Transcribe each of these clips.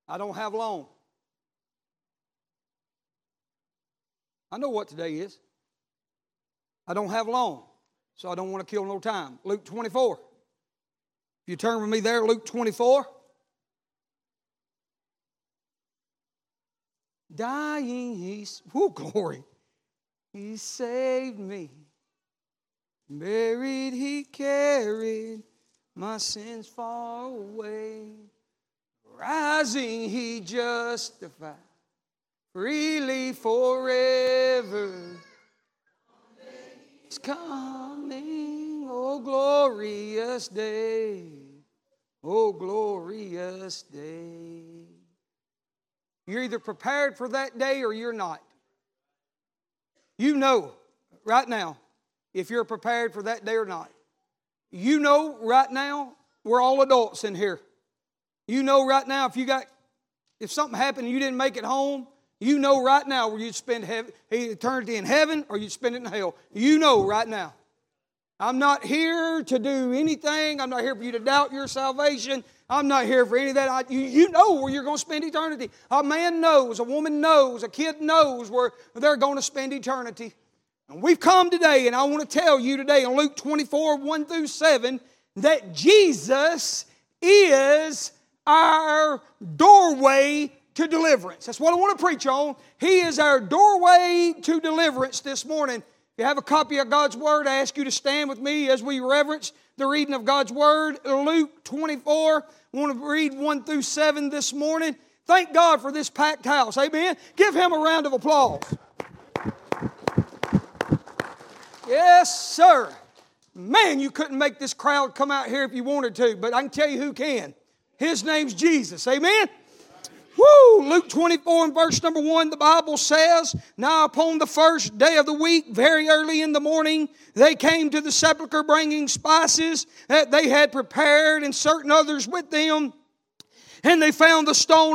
I don't have long. I know what today is. I don't have long, so I don't want to kill no time. Luke 24. If you turn with me there, Luke 24. Dying, glory. He saved me. Buried, He carried my sins far away. Rising, He justified. Freely forever. It's coming, oh glorious day. Oh glorious day. You're either prepared for that day or you're not. You know right now if you're prepared for that day or not. You know right now, we're all adults in here. You know right now if something happened and you didn't make it home, you know right now where you'd spend eternity in heaven or you'd spend it in hell. You know right now. I'm not here to do anything. I'm not here for you to doubt your salvation. I'm not here for any of that. You know where you're going to spend eternity. A man knows, a woman knows, a kid knows where they're going to spend eternity. And we've come today, and I want to tell you today in Luke 24, 1 through 7, that Jesus is our doorway to deliverance. That's what I want to preach on. He is our doorway to deliverance this morning. If you have a copy of God's Word, I ask you to stand with me as we reverence the reading of God's Word. Luke 24, I want to read 1 through 7 this morning. Thank God for this packed house. Amen. Give Him a round of applause. Yes, sir. Man, you couldn't make this crowd come out here if you wanted to, but I can tell you who can. His name's Jesus. Amen. Woo! Luke 24 and verse number 1, the Bible says, Now upon the first day of the week, very early in the morning, they came to the sepulchre bringing spices that they had prepared and certain others with them. And they found the stone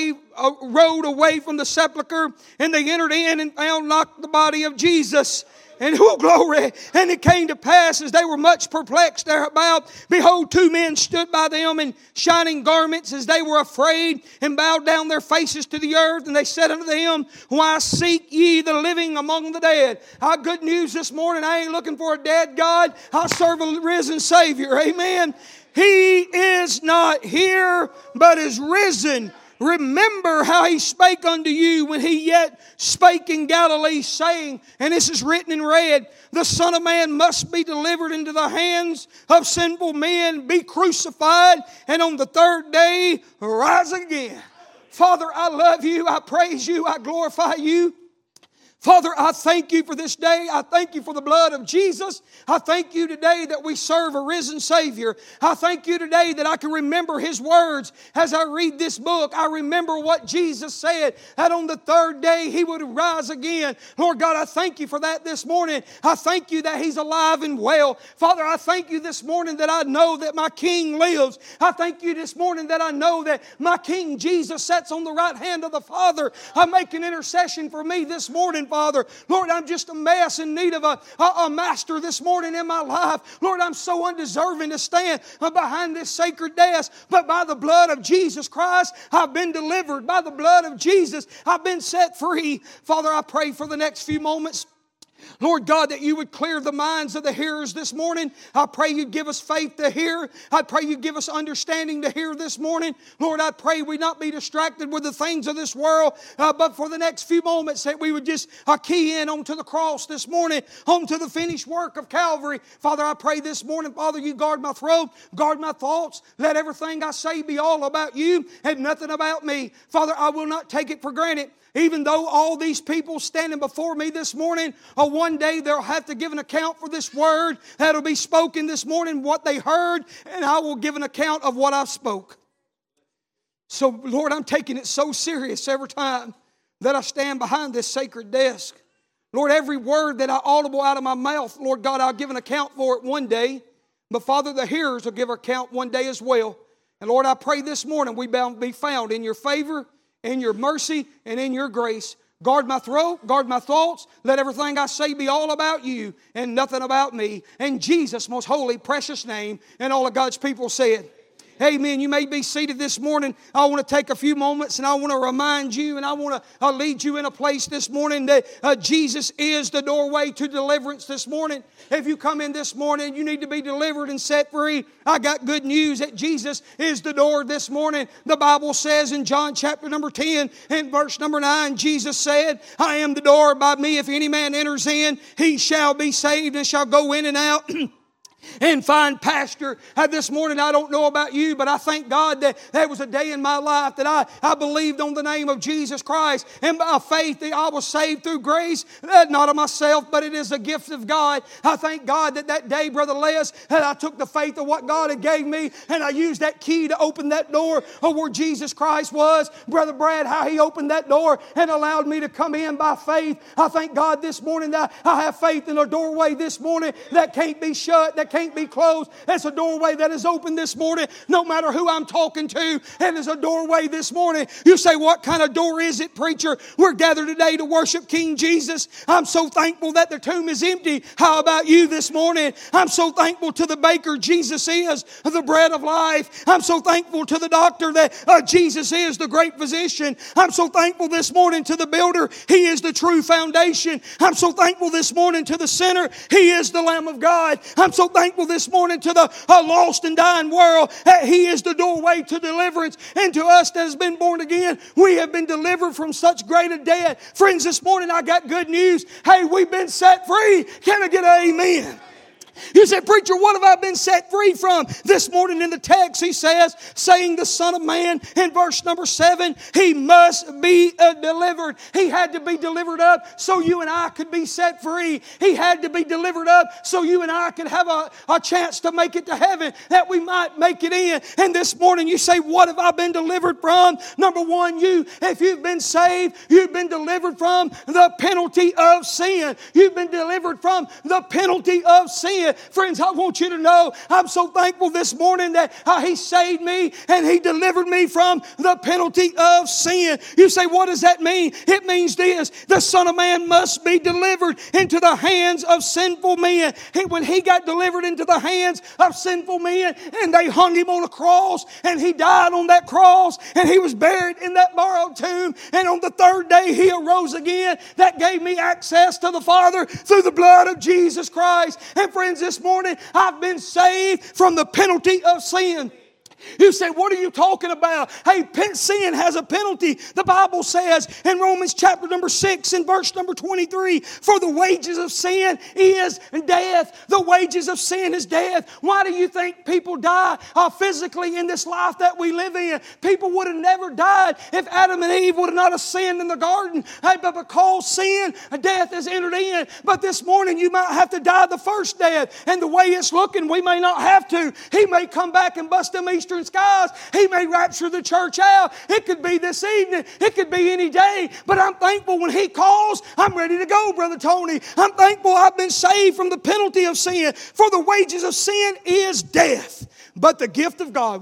rolled away from the sepulchre, and they entered in and found not the body of Jesus. And glory! And it came to pass as they were much perplexed thereabout, behold, two men stood by them in shining garments, as they were afraid, and bowed down their faces to the earth. And they said unto them, Why seek ye the living among the dead? Our good news this morning, I ain't looking for a dead God. I serve a risen Savior. Amen. He is not here, but is risen. Remember how He spake unto you when He yet spake in Galilee, saying, and this is written in red, the Son of Man must be delivered into the hands of sinful men, be crucified, and on the third day rise again. Father, I love you, I praise you, I glorify you. Father, I thank you for this day. I thank you for the blood of Jesus. I thank you today that we serve a risen Savior. I thank you today that I can remember His words as I read this book. I remember what Jesus said, that on the third day He would rise again. Lord God, I thank you for that this morning. I thank you that He's alive and well. Father, I thank you this morning that I know that my King lives. I thank you this morning that I know that my King Jesus sits on the right hand of the Father. I make an intercession for me this morning, Father. Lord, I'm just a mess in need of a master this morning in my life. Lord, I'm so undeserving to stand behind this sacred desk, but by the blood of Jesus Christ, I've been delivered. By the blood of Jesus, I've been set free. Father, I pray for the next few moments, Lord God, that you would clear the minds of the hearers this morning. I pray you'd give us faith to hear. I pray you'd give us understanding to hear this morning. Lord, I pray we not be distracted with the things of this world, but for the next few moments that we would just key in onto the cross this morning, onto the finished work of Calvary. Father, I pray this morning, Father, you guard my throat, guard my thoughts. Let everything I say be all about you and nothing about me. Father, I will not take it for granted. Even though all these people standing before me this morning, one day they'll have to give an account for this word that'll be spoken this morning, what they heard, and I will give an account of what I spoke. So, Lord, I'm taking it so serious every time that I stand behind this sacred desk. Lord, every word that I audible out of my mouth, Lord God, I'll give an account for it one day. But, Father, the hearers will give an account one day as well. And, Lord, I pray this morning we be found in your favor, in your mercy, and in your grace. Guard my throat, guard my thoughts. Let everything I say be all about you and nothing about me. In Jesus' most holy, precious name, and all of God's people said, Amen. You may be seated this morning. I want to take a few moments and I want to remind you and I want to lead you in a place this morning that Jesus is the doorway to deliverance this morning. If you come in this morning, you need to be delivered and set free. I got good news that Jesus is the door this morning. The Bible says in John chapter number 10 and verse number 9, Jesus said, I am the door. By me, if any man enters in, he shall be saved and shall go in and out and find pasture. This morning, I don't know about you, but I thank God that there was a day in my life that I believed on the name of Jesus Christ. And by faith, that I was saved through grace, not of myself, but it is a gift of God. I thank God that day, Brother Les, that I took the faith of what God had gave me, and I used that key to open that door of where Jesus Christ was. Brother Brad, how he opened that door and allowed me to come in by faith. I thank God this morning that I have faith in a doorway this morning that can't be shut, that can't be closed. It's a doorway that is open this morning, no matter who I'm talking to. And it's a doorway this morning. You say, what kind of door is it, preacher? We're gathered today to worship King Jesus. I'm so thankful that the tomb is empty. How about you this morning? I'm so thankful to the baker. Jesus is the bread of life. I'm so thankful to the doctor that Jesus is the great physician. I'm so thankful this morning to the builder. He is the true foundation. I'm so thankful this morning to the sinner. He is the Lamb of God. I'm so thankful this morning to the lost and dying world that He is the doorway to deliverance. And to us that has been born again, we have been delivered from such great a debt. Friends, this morning I got good news. Hey, we've been set free. Can I get an amen? You said, preacher, what have I been set free from? This morning in the text he says, saying the Son of Man in verse number 7, He must be delivered. He had to be delivered up so you and I could be set free. He had to be delivered up so you and I could have a chance to make it to heaven, that we might make it in. And this morning you say, what have I been delivered from? Number one, if you've been saved, you've been delivered from the penalty of sin. You've been delivered from the penalty of sin. Friends, I want you to know I'm so thankful this morning that He saved me and He delivered me from the penalty of sin. You say, what does that mean? It means this: the Son of Man must be delivered into the hands of sinful men. When He got delivered into the hands of sinful men and they hung Him on a cross and He died on that cross and He was buried in that borrowed tomb, and on the third day He arose again, that gave me access to the Father through the blood of Jesus Christ. And friends, this morning I've been saved from the penalty of sin. You say, what are you talking about? Hey, sin has a penalty. The Bible says in Romans chapter number 6 and verse number 23, for the wages of sin is death. The wages of sin is death. Why do you think people die physically in this life that we live in? People would have never died if Adam and Eve would have not have sinned in the garden. Hey, but because sin, death has entered in. But this morning you might have to die the first death. And the way it's looking, we may not have to. He may come back and bust them Eastern skies. He may rapture the church out. It could be this evening. It could be any day. But I'm thankful when He calls, I'm ready to go, Brother Tony. I'm thankful I've been saved from the penalty of sin. For the wages of sin is death. But the gift of God,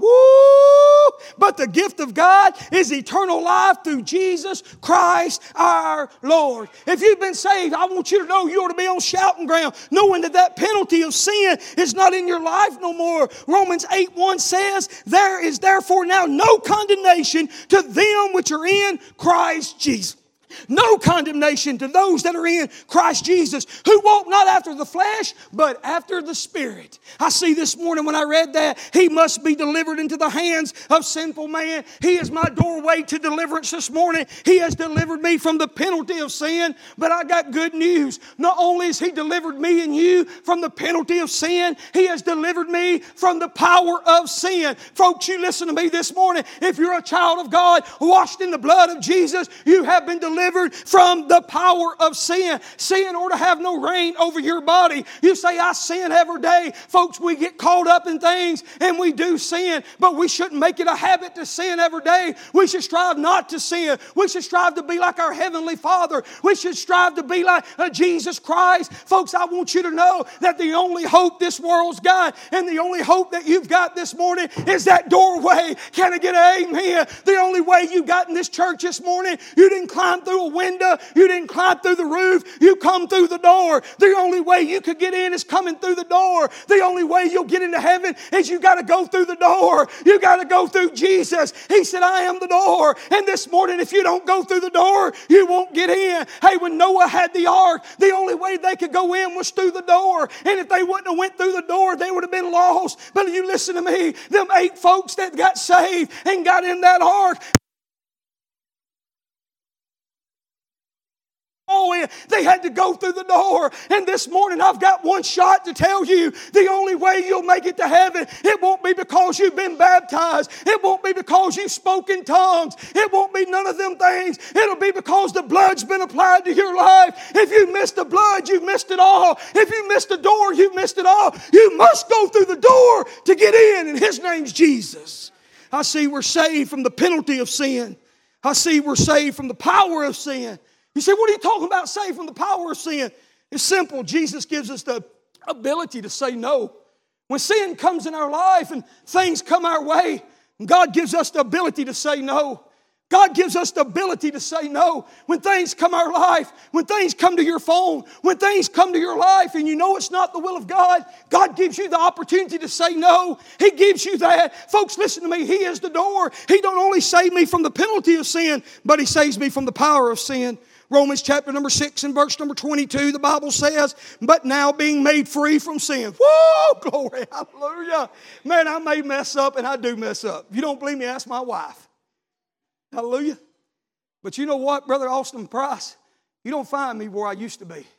but the gift of God is eternal life through Jesus Christ our Lord. If you've been saved, I want you to know you ought to be on shouting ground, knowing that penalty of sin is not in your life no more. Romans 8:1 says, there is therefore now no condemnation to them which are in Christ Jesus. No condemnation to those that are in Christ Jesus, who walk not after the flesh, but after the Spirit. I see this morning when I read that, He must be delivered into the hands of sinful man. He is my doorway to deliverance this morning. He has delivered me from the penalty of sin, but I got good news. Not only has He delivered me and you from the penalty of sin, He has delivered me from the power of sin. Folks, you listen to me this morning. If you're a child of God, washed in the blood of Jesus, you have been delivered from the power of sin. Sin ought to have no reign over your body. You say, I sin every day. Folks, we get caught up in things and we do sin, but we shouldn't make it a habit to sin every day. We should strive not to sin. We should strive to be like our Heavenly Father. We should strive to be like Jesus Christ. Folks, I want you to know that the only hope this world's got and the only hope that you've got this morning is that doorway. Can I get an amen? The only way you got in this church this morning, you didn't climb through through a window. You didn't climb through the roof. You come through the door. The only way you could get in is coming through the door. The only way you'll get into heaven is you got to go through the door. You got to go through Jesus. He said, I am the door. And this morning, if you don't go through the door, you won't get in. Hey, when Noah had the ark, the only way they could go in was through the door. And if they wouldn't have went through the door, they would have been lost. But you listen to me, them 8 folks that got saved and got in that ark, they had to go through the door. And this morning I've got one shot to tell you, the only way you'll make it to heaven, it won't be because you've been baptized. It won't be because you've spoken tongues. It won't be none of them things. It'll be because the blood's been applied to your life. If you missed the blood, you've missed it all. If you missed the door, you've missed it all. You must go through the door to get in, and His name's Jesus. I see we're saved from the penalty of sin. I see we're saved from the power of sin. You say, what are you talking about, saved from the power of sin? It's simple. Jesus gives us the ability to say no. When sin comes in our life and things come our way, God gives us the ability to say no. God gives us the ability to say no. When things come our life, when things come to your phone, when things come to your life and you know it's not the will of God, God gives you the opportunity to say no. He gives you that. Folks, listen to me. He is the door. He don't only save me from the penalty of sin, but He saves me from the power of sin. Romans chapter number 6 and verse number 22, the Bible says, but now being made free from sin. Whoa, glory, hallelujah. Man, I may mess up, and I do mess up. If you don't believe me, ask my wife. Hallelujah. But you know what, Brother Austin Price? You don't find me where I used to be.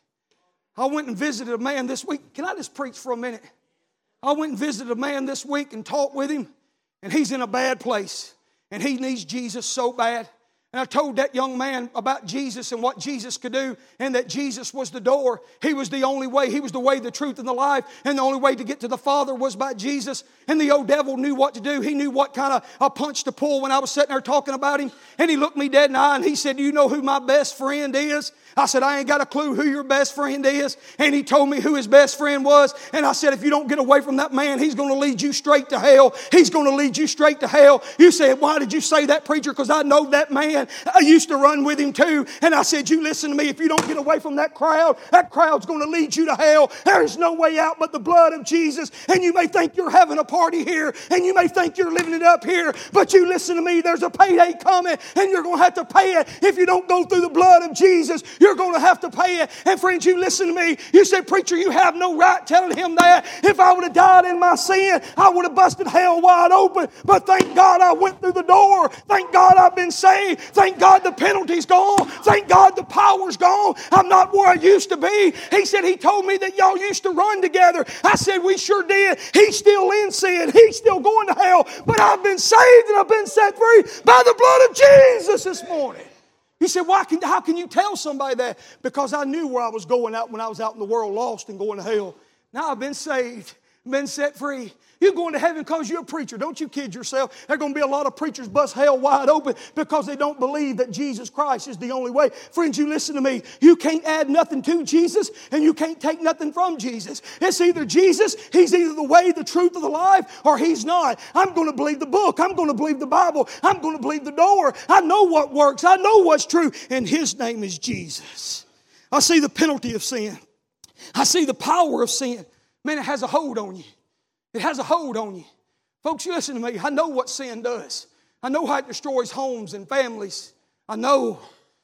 I went and visited a man this week. Can I just preach for a minute? I went and visited a man this week and talked with him, and he's in a bad place, and he needs Jesus so bad. And I told that young man about Jesus and what Jesus could do, and that Jesus was the door. He was the only way. He was the way, the truth, and the life. And the only way to get to the Father was by Jesus. And the old devil knew what to do. He knew what kind of a punch to pull when I was sitting there talking about him. And he looked me dead in the eye and he said, do you know who my best friend is? I said, I ain't got a clue who your best friend is. And he told me who his best friend was. And I said, if you don't get away from that man, he's going to lead you straight to hell. He's going to lead you straight to hell. You said, why did you say that, preacher? Because I know that man. I used to run with him too. And I said, you listen to me. If you don't get away from that crowd's going to lead you to hell. There's no way out but the blood of Jesus. And you may think you're having a party here, and you may think you're living it up here, but you listen to me. There's a payday coming, and you're going to have to pay it. If you don't go through the blood of Jesus, you're going to have to pay it. And friends, you listen to me. You say, preacher, you have no right telling him that. If I would have died in my sin, I would have busted hell wide open. But thank God I went through the door. Thank God I've been saved. Thank God the penalty's gone. Thank God the power's gone. I'm not where I used to be. He said, he told me that y'all used to run together. I said, we sure did. He's still in sin. He's still going to hell. But I've been saved and I've been set free by the blood of Jesus this morning. He said, how can you tell somebody that? Because I knew where I was going out when I was out in the world lost and going to hell. Now I've been saved, been set free. You're going to heaven because you're a preacher. Don't you kid yourself. There are going to be a lot of preachers bust hell wide open because they don't believe that Jesus Christ is the only way. Friends, you listen to me. You can't add nothing to Jesus, and you can't take nothing from Jesus. It's either Jesus, He's either the way, the truth, or the life, or He's not. I'm going to believe the book. I'm going to believe the Bible. I'm going to believe the door. I know what works. I know what's true, and His name is Jesus. I see the penalty of sin. I see the power of sin. Man, it has a hold on you. It has a hold on you. Folks, you listen to me. I know what sin does. I know how it destroys homes and families. I know.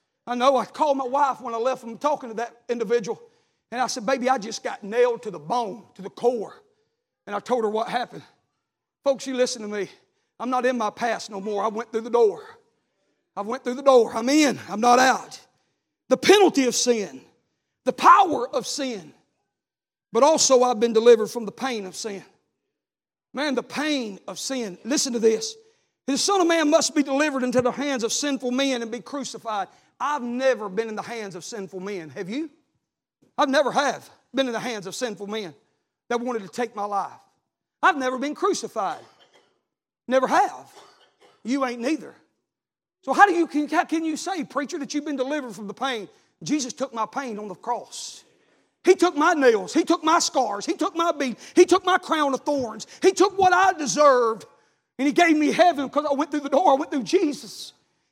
I called my wife when I left from talking to that individual. And I said, baby, I just got nailed to the bone, to the core. And I told her what happened. Folks, you listen to me. I'm not in my past no more. I went through the door. I went through the door. I'm in. I'm not out. The penalty of sin. The power of sin. But also I've been delivered from the pain of sin. Man, the pain of sin. Listen to this. The Son of Man must be delivered into the hands of sinful men and be crucified. I've never been in the hands of sinful men. Have you? I've never have been in the hands of sinful men that wanted to take my life. I've never been crucified. Never have. You ain't neither. So how can you say, preacher, that you've been delivered from the pain? Jesus took my pain on the cross. He took my nails. He took my scars. He took my beat. He took my crown of thorns. He took what I deserved. And He gave me heaven because I went through the door. I went through Jesus.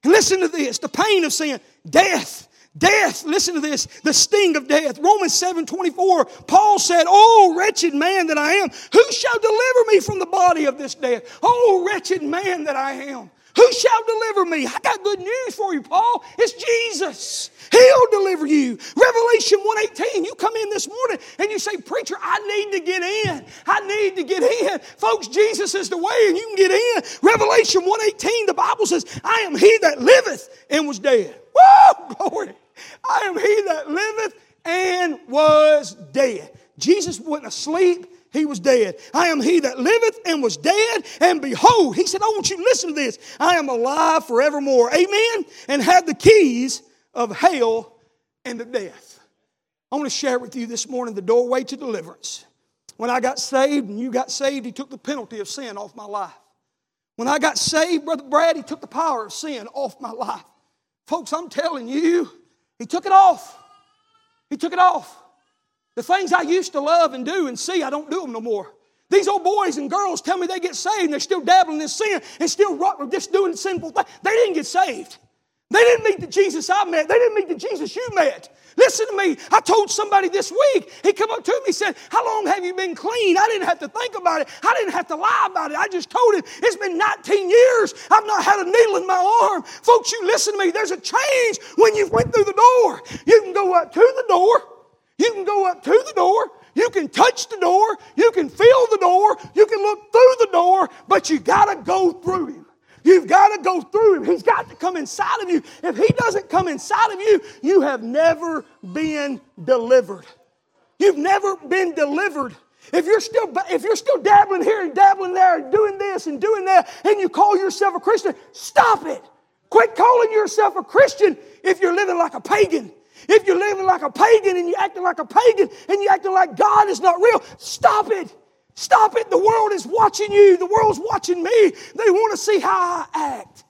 Listen to this. The pain of sin. Death. Death, listen to this, the sting of death. Romans 7:24, Paul said, "Oh, wretched man that I am, who shall deliver me from the body of this death? Oh, wretched man that I am, who shall deliver me?" I got good news for you, Paul. It's Jesus. He'll deliver you. Revelation 1:18, you come in this morning and you say, "Preacher, I need to get in. I need to get in." Folks, Jesus is the way and you can get in. Revelation 1:18, the Bible says, "I am he that liveth and was dead." Woo! Glory. I am he that liveth and was dead. Jesus wasn't asleep. He was dead. I am he that liveth and was dead. And behold, he said, I want you to listen to this. I am alive forevermore. Amen. And have the keys of hell and of death. I want to share with you this morning the doorway to deliverance. When I got saved and you got saved, he took the penalty of sin off my life. When I got saved, Brother Brad, he took the power of sin off my life. Folks, I'm telling you, he took it off. He took it off. The things I used to love and do and see, I don't do them no more. These old boys and girls tell me they get saved and they're still dabbling in sin and still just doing sinful things. They didn't get saved. They didn't meet the Jesus I met. They didn't meet the Jesus you met. Listen to me. I told somebody this week, he come up to me and said, "How long have you been clean?" I didn't have to think about it. I didn't have to lie about it. I just told him, it's been 19 years. I've not had a needle in my arm. Folks, you listen to me. There's a change when you went through the door. You can go up to the door. You can go up to the door. You can touch the door. You can feel the door. You can look through the door. But you got to go through him. You've got to go through him. He's got to come inside of you. If he doesn't come inside of you, you have never been delivered. You've never been delivered. If you're still dabbling here and dabbling there and doing this and doing that, and you call yourself a Christian, stop it. Quit calling yourself a Christian if you're living like a pagan. If you're living like a pagan and you're acting like a pagan and you're acting like God is not real, stop it. Stop it. The world is watching you. The world's watching me. They want to see how I act.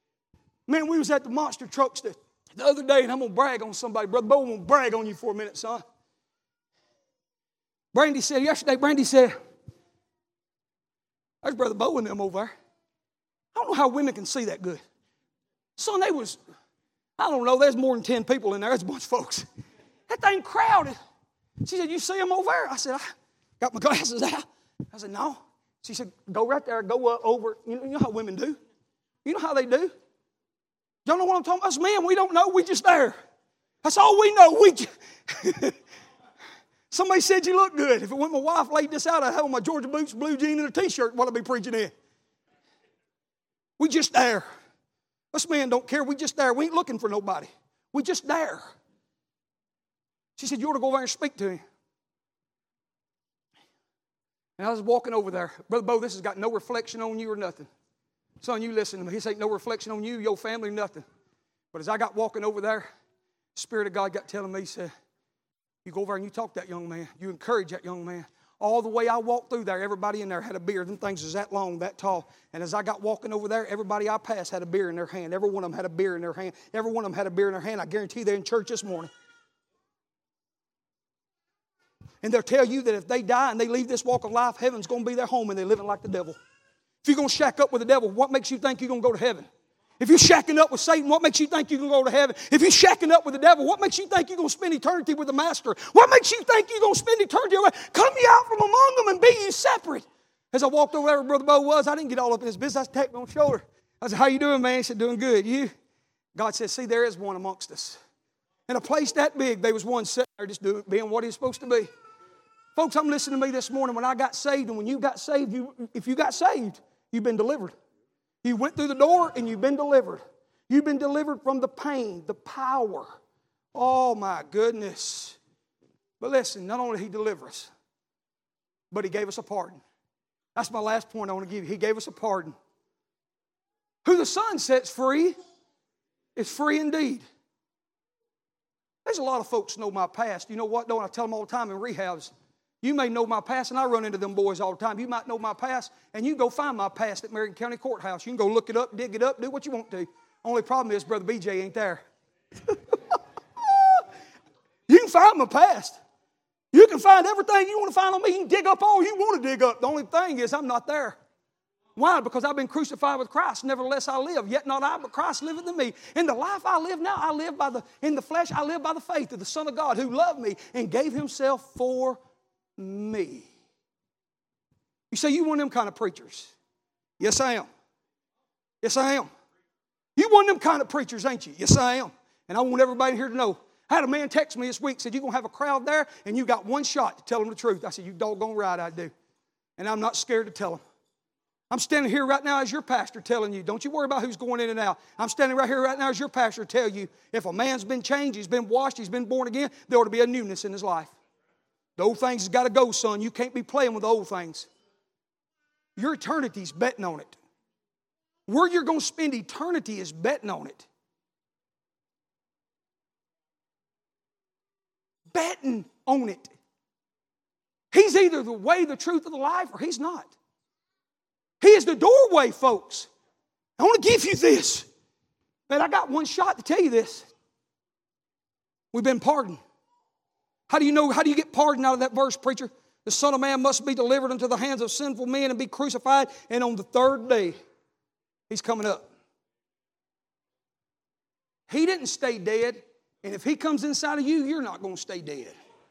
Man, we was at the monster trucks the other day, and I'm going to brag on somebody. Brother Bo, I'm going to brag on you for a minute, son. Brandy said, there's Brother Bo and them over there. I don't know how women can see that good. Son, I don't know, there's more than 10 people in there. There's a bunch of folks. That thing crowded. She said, "You see them over there?" I said, "I got my glasses out." I said, "No." She said, "Go right there, go over." You know how women do. You know how they do. Y'all know what I'm talking about? Us men, we don't know. We just there. That's all we know. Somebody said you look good. If it wasn't my wife laid this out, I'd have on my Georgia boots, blue jean, and a T-shirt while I'd be preaching in. We just there. Us men don't care. We just there. We ain't looking for nobody. We just there. She said, "You ought to go over there and speak to him." And I was walking over there. Brother Bo, this has got no reflection on you or nothing. Son, you listen to me. This ain't no reflection on you, your family, nothing. But as I got walking over there, the Spirit of God got telling me, he said, "You go over there and you talk to that young man. You encourage that young man." All the way I walked through there, everybody in there had a beer. Them things was that long, that tall. And as I got walking over there, everybody I passed had a beer in their hand. Every one of them had a beer in their hand. Every one of them had a beer in their hand. I guarantee they're in church this morning. And they'll tell you that if they die and they leave this walk of life, heaven's going to be their home and they're living like the devil. If you're going to shack up with the devil, what makes you think you're going to go to heaven? If you're shacking up with Satan, what makes you think you're going to go to heaven? If you're shacking up with the devil, what makes you think you're going to spend eternity with the master? What makes you think you're going to spend eternity away? Come ye out from among them and be ye separate. As I walked over there where Brother Bo was, I didn't get all up in his business. I tapped him on the shoulder. I said, "How you doing, man?" He said, "Doing good. You?" God said, "See, there is one amongst us." In a place that big, there was one sitting there just being what he's supposed to be. Folks, I'm listening to me this morning. When I got saved and when you got saved, if you got saved, you've been delivered. You went through the door and you've been delivered. You've been delivered from the pain, the power. Oh, my goodness. But listen, not only did he deliver us, but he gave us a pardon. That's my last point I want to give you. He gave us a pardon. Who the Son sets free is free indeed. There's a lot of folks know my past. You know what, though? I tell them all the time in rehabs. You may know my past, and I run into them boys all the time. You might know my past, and you can go find my past at Marion County Courthouse. You can go look it up, dig it up, do what you want to. Only problem is Brother BJ ain't there. You can find my past. You can find everything you want to find on me. You can dig up all you want to dig up. The only thing is I'm not there. Why? Because I've been crucified with Christ. Nevertheless I live. Yet not I, but Christ liveth in me. In the life I live now, I live in the flesh, I live by the faith of the Son of God who loved me and gave himself for me. You say you one of them kind of preachers. Yes, I am. Yes, I am. You one of them kind of preachers, ain't you? Yes, I am. And I want everybody here to know. I had a man text me this week, said, you're going to have a crowd there, and you got one shot to tell them the truth. I said, you doggone right I do. And I'm not scared to tell them. I'm standing here right now as your pastor telling you, don't you worry about who's going in and out. I'm standing right here right now as your pastor to tell you, if a man's been changed, he's been washed, he's been born again, there ought to be a newness in his life. The old things has got to go, son. You can't be playing with the old things. Your eternity's betting on it. Where you're going to spend eternity is betting on it. Betting on it. He's either the way, the truth, or the life, or he's not. He is the doorway, folks. I want to give you this. Man, I got one shot to tell you this. We've been pardoned. How do you know? How do you get pardoned out of that verse, preacher? The Son of Man must be delivered into the hands of sinful men and be crucified, and on the third day, he's coming up. He didn't stay dead, and if he comes inside of you, you're not going to stay dead.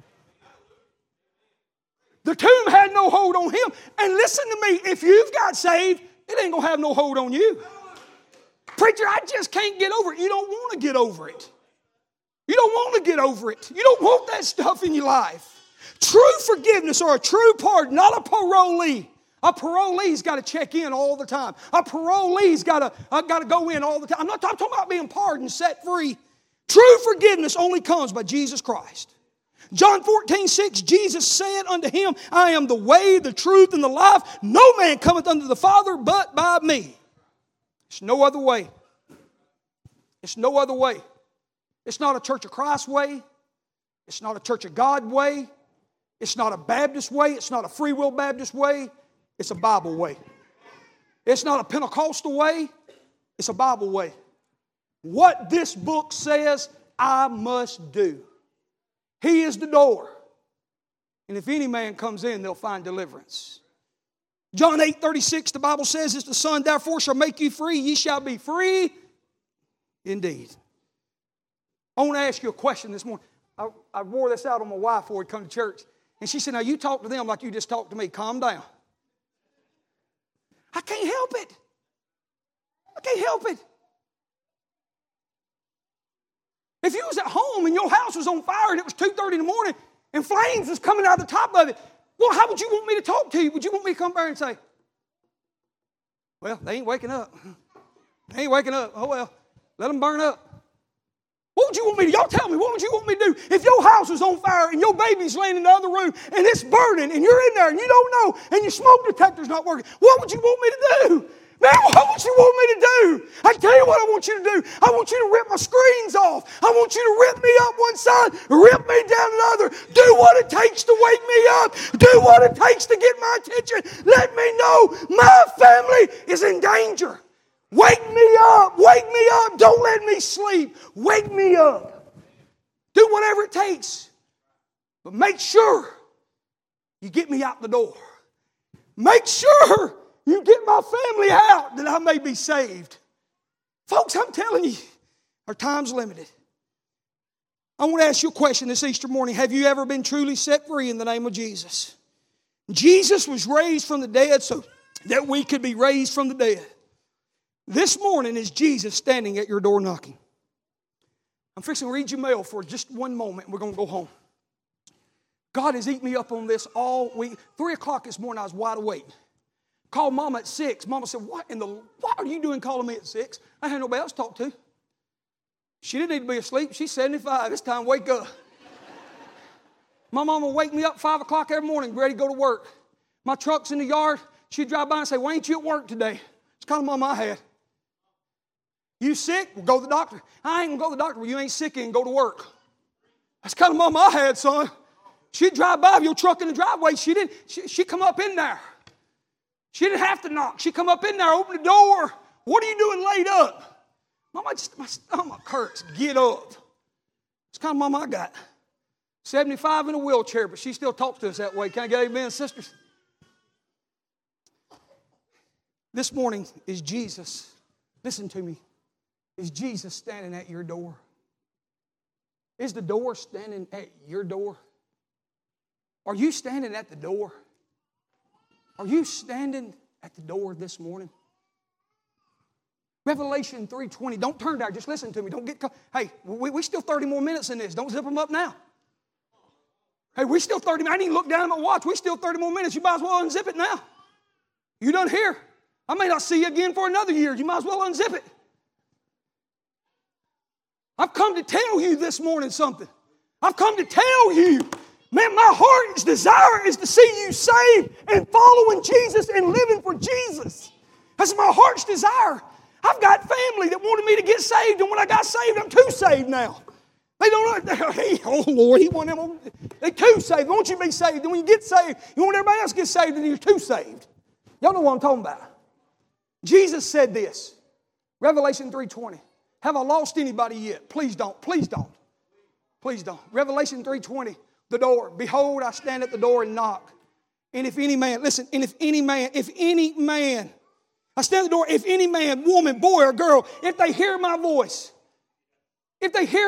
The tomb had no hold on him. And listen to me, if you've got saved, it ain't going to have no hold on you. Preacher, I just can't get over it. You don't want to get over it. You don't want to get over it. You don't want that stuff in your life. True forgiveness or a true pardon, not a parolee. A parolee's got to check in all the time. A parolee's got to go in all the time. I'm talking about being pardoned, set free. True forgiveness only comes by Jesus Christ. John 14:6, Jesus said unto him, I am the way, the truth, and the life. No man cometh unto the Father but by me. It's no other way. It's no other way. It's not a Church of Christ way. It's not a Church of God way. It's not a Baptist way. It's not a Free Will Baptist way. It's a Bible way. It's not a Pentecostal way. It's a Bible way. What this book says, I must do. He is the door. And if any man comes in, they'll find deliverance. John 8:36, the Bible says, as the Son therefore shall make you free, ye shall be free indeed. I want to ask you a question this morning. I wore this out on my wife before we come to church. And she said, now you talk to them like you just talked to me. Calm down. I can't help it. I can't help it. If you was at home and your house was on fire and it was 2:30 in the morning and flames was coming out of the top of it, well, how would you want me to talk to you? Would you want me to come there and say, well, they ain't waking up. They ain't waking up. Oh, well, let them burn up. What would you want me to do? Y'all tell me, what would you want me to do? If your house was on fire and your baby's laying in the other room and it's burning and you're in there and you don't know and your smoke detector's not working, what would you want me to do? Man, what would you want me to do? I tell you what I want you to do. I want you to rip my screens off. I want you to rip me up one side, rip me down another. Do what it takes to wake me up. Do what it takes to get my attention. Let me know my family is in danger. Wake me up. Wake me up. Don't let me sleep. Wake me up. Do whatever it takes. But make sure you get me out the door. Make sure you get my family out that I may be saved. Folks, I'm telling you, our time's limited. I want to ask you a question this Easter morning. Have you ever been truly set free in the name of Jesus? Jesus was raised from the dead so that we could be raised from the dead. This morning is Jesus standing at your door knocking. I'm fixing to read your mail for just one moment and we're going to go home. God has eaten me up on this all week. 3 o'clock this morning I was wide awake. Called Mama at 6. Mama said, what are you doing calling me at 6? I had nobody else to talk to. She didn't need to be asleep. She's 75. It's time to wake up. My mama would wake me up 5 o'clock every morning, ready to go to work. My truck's in the yard. She'd drive by and say, why ain't you at work today? It's the kind of mama I had. You sick? Well, go to the doctor. I ain't going to go to the doctor. Well, you ain't sick and go to work. That's the kind of mama I had, son. She'd drive by with your truck in the driveway. She'd come up in there. She didn't have to knock. She come up in there, open the door. What are you doing laid up? Mama, my stomach hurts. Get up. It's kind of mama I got. 75 in a wheelchair, but she still talks to us that way. Can I get amen, sisters? This morning is Jesus. Listen to me. Is Jesus standing at your door? Is the door standing at your door? Are you standing at the door? Are you standing at the door this morning? Revelation 3:20. Don't turn there. Just listen to me. Don't get caught. Hey, we still 30 more minutes in this. Don't zip them up now. Hey, we still 30 minutes. I need to look down at my watch. We still 30 more minutes. You might as well unzip it now. You done here. I may not see you again for another year. You might as well unzip it. I've come to tell you this morning something. I've come to tell you, man, my heart's desire is to see you saved and following Jesus and living for Jesus. That's my heart's desire. I've got family that wanted me to get saved, and when I got saved, I'm too saved now. They don't know. Hey, oh Lord, He wanted them. They're too saved. Won't you be saved? And when you get saved, you want everybody else to get saved, and you're too saved. Y'all know what I'm talking about. Jesus said this, Revelation 3:20. Have I lost anybody yet? Please don't. Please don't. Please don't. Revelation 3:20, the door. Behold, I stand at the door and knock. And if any man, listen, and if any man, I stand at the door, if any man, woman, boy, or girl, if they hear my voice, and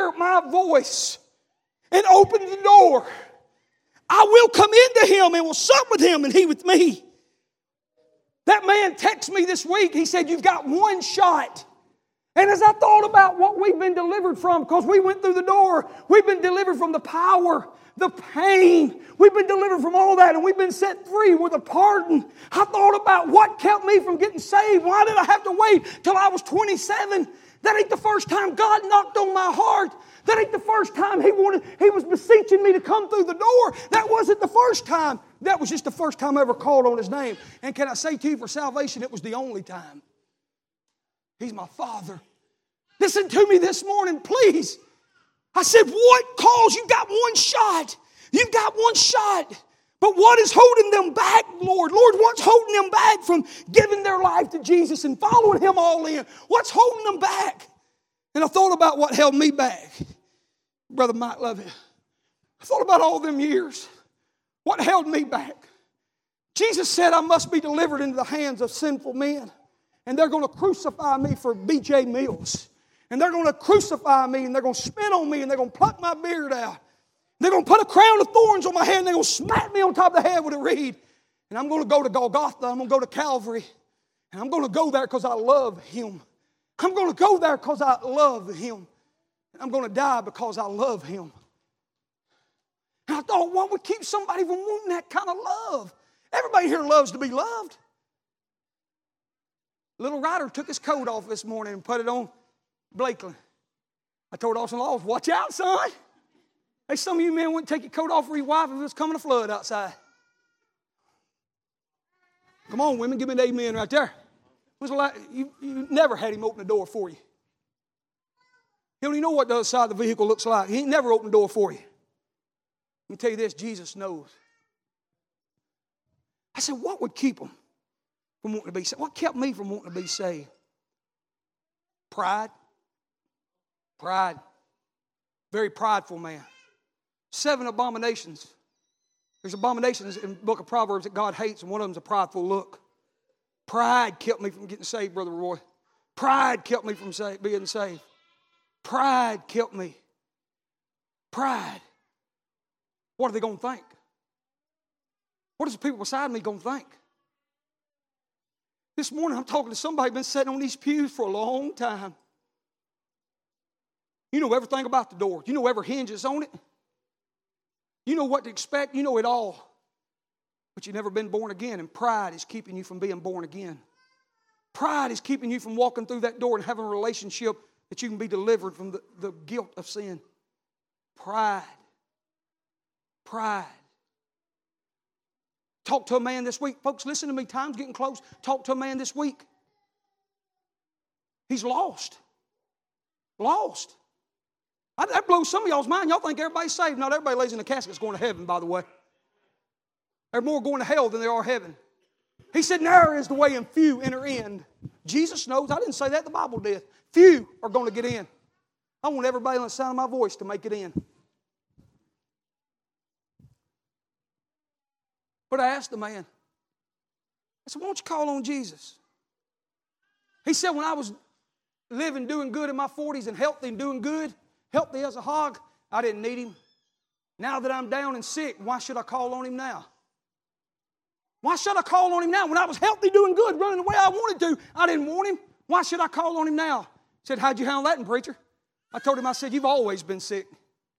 open the door, I will come into him and will sup with him and he with me. That man texted me this week. He said, you've got one shot. And as I thought about what we've been delivered from, because we went through the door, we've been delivered from the power, the pain. We've been delivered from all that, and we've been set free with a pardon. I thought about what kept me from getting saved. Why did I have to wait till I was 27? That ain't the first time God knocked on my heart. That ain't the first time He was beseeching me to come through the door. That wasn't the first time. That was just the first time I ever called on His name. And can I say to you, for salvation, it was the only time. He's my Father. Listen to me this morning, please. I said, what cause? You got one shot. You've got one shot. But what is holding them back, Lord? Lord, what's holding them back from giving their life to Jesus and following Him all in? What's holding them back? And I thought about what held me back. Brother Mike, love you. I thought about all them years. What held me back? Jesus said I must be delivered into the hands of sinful men. And they're going to crucify me for B.J. Mills. And they're going to crucify me, and they're going to spit on me, and they're going to pluck my beard out. They're going to put a crown of thorns on my head, and they're going to smack me on top of the head with a reed. And I'm going to go to Golgotha. I'm going to go to Calvary. And I'm going to go there because I love Him. I'm going to go there because I love Him. And I'm going to die because I love Him. And I thought, what would keep somebody from wanting that kind of love? Everybody here loves to be loved. Little Ryder took his coat off this morning and put it on Blakely. I told Austin Laws, watch out, son. Hey, some of you men wouldn't take your coat off for your wife if it was coming a flood outside. Come on, women, give me an amen right there. You never had him open the door for you. He don't even know what the other side of the vehicle looks like. He ain't never opened the door for you. Let me tell you this, Jesus knows. I said, what would keep him from wanting to be saved? What kept me from wanting to be saved? Pride. Pride. Very prideful man. 7 abominations. There's abominations in the book of Proverbs that God hates, and one of them is a prideful look. Pride kept me from getting saved, Brother Roy. Pride kept me from being saved. Pride kept me. Pride. What are they going to think? What is the people beside me going to think? This morning I'm talking to somebody who's been sitting on these pews for a long time. You know everything about the door. You know every hinge that's on it. You know what to expect. You know it all. But you've never been born again, and pride is keeping you from being born again. Pride is keeping you from walking through that door and having a relationship that you can be delivered from the guilt of sin. Pride. Pride. Talk to a man this week. Folks, listen to me. Time's getting close. Talk to a man this week. He's lost. Lost. That blows some of y'all's mind. Y'all think everybody's saved. Not everybody lays in the casket's going to heaven, by the way. There are more going to hell than there are heaven. He said, narrow is the way and few enter in. Jesus knows. I didn't say that. The Bible did. Few are going to get in. I want everybody on the sound of my voice to make it in. But I asked the man, I said, why don't you call on Jesus? He said, when I was living, doing good in my 40s and healthy and doing good, healthy as a hog, I didn't need Him. Now that I'm down and sick, why should I call on Him now? Why should I call on Him now? When I was healthy, doing good, running the way I wanted to, I didn't want Him. Why should I call on Him now? He said, how'd you handle that, preacher? I told him, I said, you've always been sick.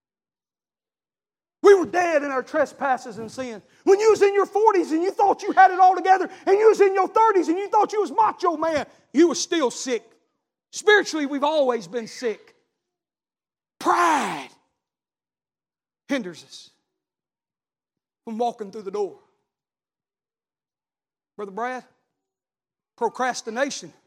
We were dead in our trespasses and sin. When you was in your 40s and you thought you had it all together, and you was in your 30s and you thought you was macho man, you was still sick. Spiritually, we've always been sick. Pride hinders us from walking through the door. Brother Brad, procrastination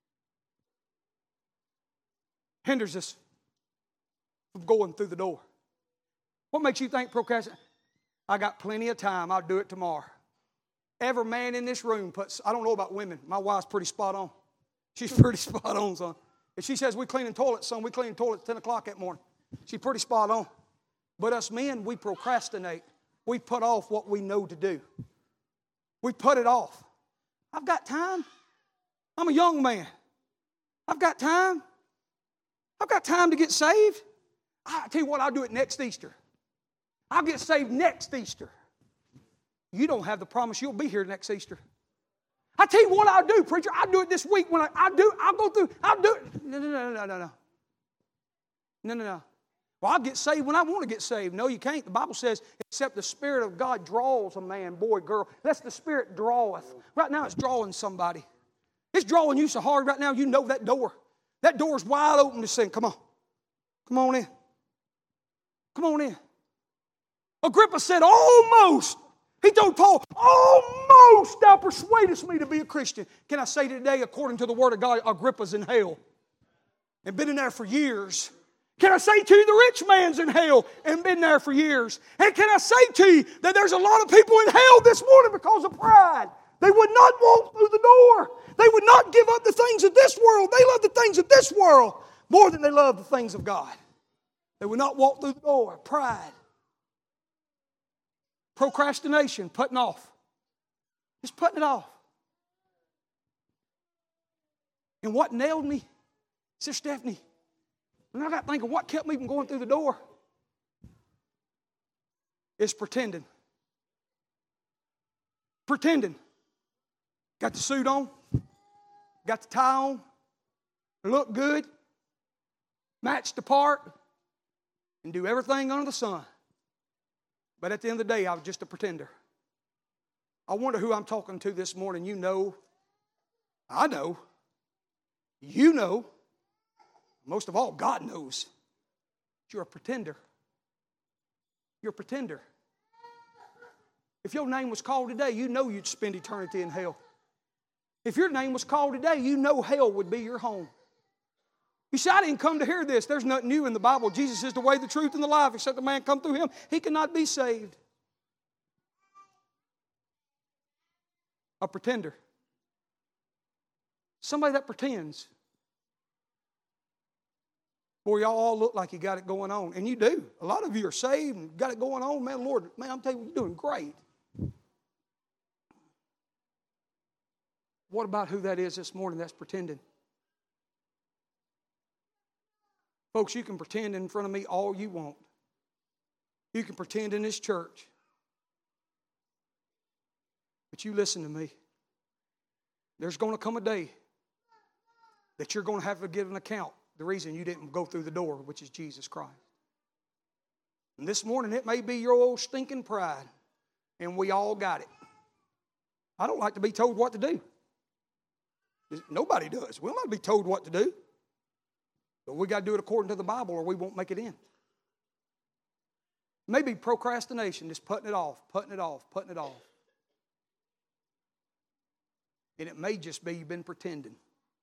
hinders us from going through the door. What makes you think procrastination? I got plenty of time. I'll do it tomorrow. Every man in this room puts, I don't know about women. My wife's pretty spot on. She's pretty spot on, son. If she says we cleaning toilets, son, we cleaning toilets at 10 o'clock that morning. She's pretty spot on. But us men, we procrastinate. We put off what we know to do. We put it off. I've got time. I'm a young man. I've got time. I've got time to get saved. I tell you what, I'll do it next Easter. I'll get saved next Easter. You don't have the promise you'll be here next Easter. I tell you what I'll do, preacher. I'll do it this week. When I'll do it. No. Well, I'll get saved when I want to get saved. No, you can't. The Bible says, except the Spirit of God draws a man, boy, girl. That's the Spirit draweth. Right now it's drawing somebody. It's drawing you so hard right now you know that door. That door's wide open to sin. Come on. Come on in. Come on in. Agrippa said, almost. He told Paul, almost thou persuadest me to be a Christian. Can I say today, according to the Word of God, Agrippa's in hell and been in there for years. Can I say to you, the rich man's in hell and been there for years. And can I say to you that there's a lot of people in hell this morning because of pride. They would not walk through the door. They would not give up the things of this world. They love the things of this world more than they love the things of God. They would not walk through the door. Pride. Procrastination, putting off. Just putting it off. And what nailed me, Sister Stephanie, and I got thinking, what kept me from going through the door? Is pretending. Pretending. Got the suit on, got the tie on, look good, match the part, and do everything under the sun. But at the end of the day, I was just a pretender. I wonder who I'm talking to this morning. You know, I know, you know, most of all, God knows. You're a pretender. You're a pretender. If your name was called today, you know you'd spend eternity in hell. If your name was called today, you know hell would be your home. You see, I didn't come to hear this. There's nothing new in the Bible. Jesus is the way, the truth, and the life. Except a man come through Him, he cannot be saved. A pretender. Somebody that pretends. Boy, y'all all look like you got it going on. And you do. A lot of you are saved and got it going on. Man, Lord, man, I'm telling you, you're doing great. What about who that is this morning that's pretending? Folks, you can pretend in front of me all you want. You can pretend in this church. But you listen to me. There's going to come a day that you're going to have to give an account the reason you didn't go through the door, which is Jesus Christ. And this morning it may be your old stinking pride, and we all got it. I don't like to be told what to do. Nobody does. We'll not be told what to do. But we got to do it according to the Bible or we won't make it in. Maybe procrastination, just putting it off, putting it off, putting it off. And it may just be you've been pretending.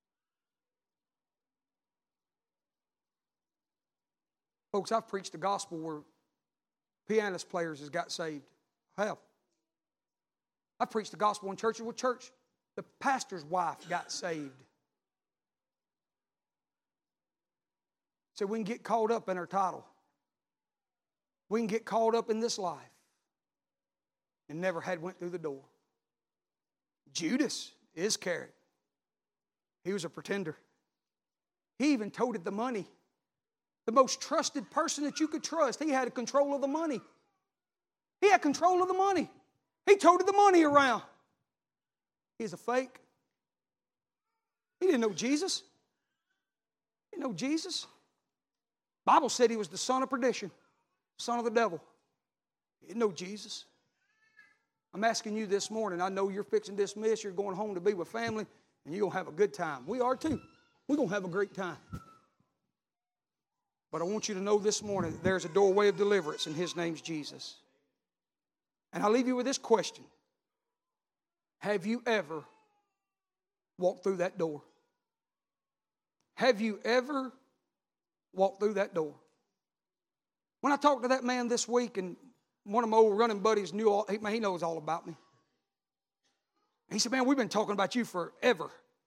Folks, I've preached the gospel where pianist players has got saved. I have. I've preached the gospel in churches where the pastor's wife got saved. So we can get caught up in our title. We can get caught up in this life and never had went through the door. Judas Iscariot. He was a pretender. He even toted the money. The most trusted person that you could trust, he had control of the money. He had control of the money. He toted the money around. He's a fake. He didn't know Jesus. He didn't know Jesus. The Bible said he was the son of perdition, son of the devil. He didn't know Jesus. I'm asking you this morning, I know you're fixing to dismiss, you're going home to be with family, and you're going to have a good time. We are too. We're going to have a great time. But I want you to know this morning that there's a doorway of deliverance, and His name's Jesus. And I'll leave you with this question. Have you ever walked through that door? Have you ever walked through that door? When I talked to that man this week, and one of my old running buddies knew all, he knows all about me. He said, man, we've been talking about you forever.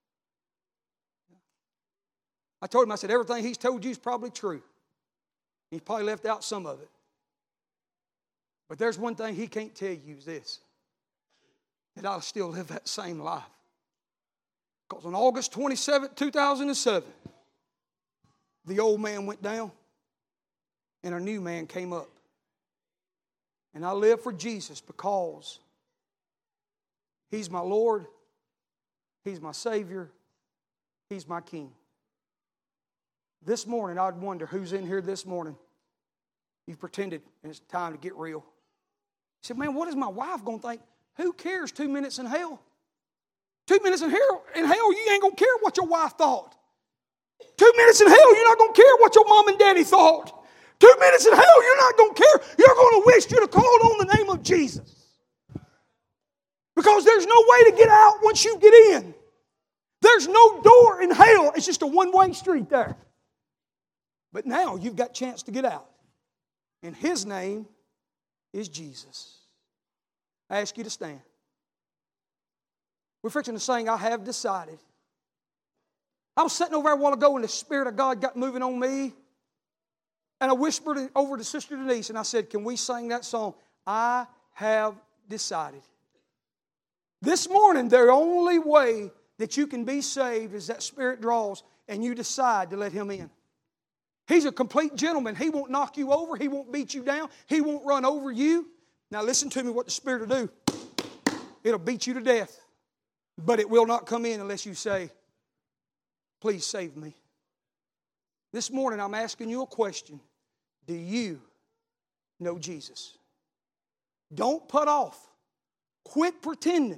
I told him, I said, everything he's told you is probably true. He's probably left out some of it. But there's one thing he can't tell you is this, that I'll still live that same life. Because on August 27, 2007, the old man went down and a new man came up. And I live for Jesus because He's my Lord, He's my Savior, He's my King. This morning, I'd wonder who's in here this morning. You've pretended and it's time to get real. You said, man, what is my wife going to think? Who cares 2 minutes in hell? 2 minutes in hell, you ain't going to care what your wife thought. 2 minutes in hell, you're not going to care what your mom and daddy thought. 2 minutes in hell, you're not going to care. You're going to wish you'd have called on the name of Jesus. Because there's no way to get out once you get in. There's no door in hell. It's just a one-way street there. But now you've got a chance to get out. And His name is Jesus. I ask you to stand. We're fixing to sing, I Have Decided. I was sitting over there a while ago and the Spirit of God got moving on me. And I whispered over to Sister Denise and I said, can we sing that song? I have decided. This morning, the only way that you can be saved is that Spirit draws and you decide to let Him in. He's a complete gentleman. He won't knock you over. He won't beat you down. He won't run over you. Now listen to me what the Spirit will do. It'll beat you to death. But it will not come in unless you say, please save me. This morning I'm asking you a question. Do you know Jesus? Don't put off. Quit pretending.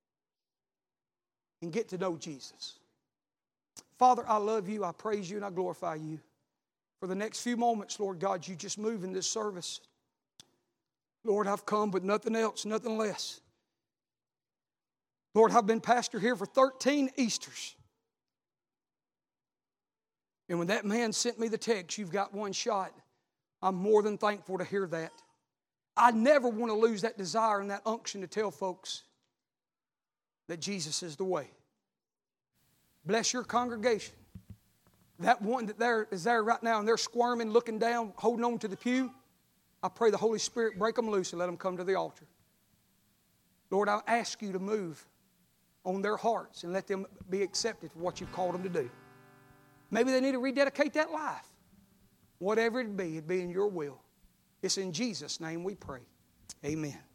And get to know Jesus. Father, I love you. I praise you and I glorify you. For the next few moments, Lord God, you just move in this service. Lord, I've come with nothing else, nothing less. Lord, I've been pastor here for 13 Easters. And when that man sent me the text, you've got one shot, I'm more than thankful to hear that. I never want to lose that desire and that unction to tell folks that Jesus is the way. Bless your congregation. That one that is there right now and they're squirming, looking down, holding on to the pew, I pray the Holy Spirit break them loose and let them come to the altar. Lord, I ask you to move on their hearts and let them be accepted for what you've called them to do. Maybe they need to rededicate that life. Whatever it'd be in your will. It's in Jesus' name we pray. Amen.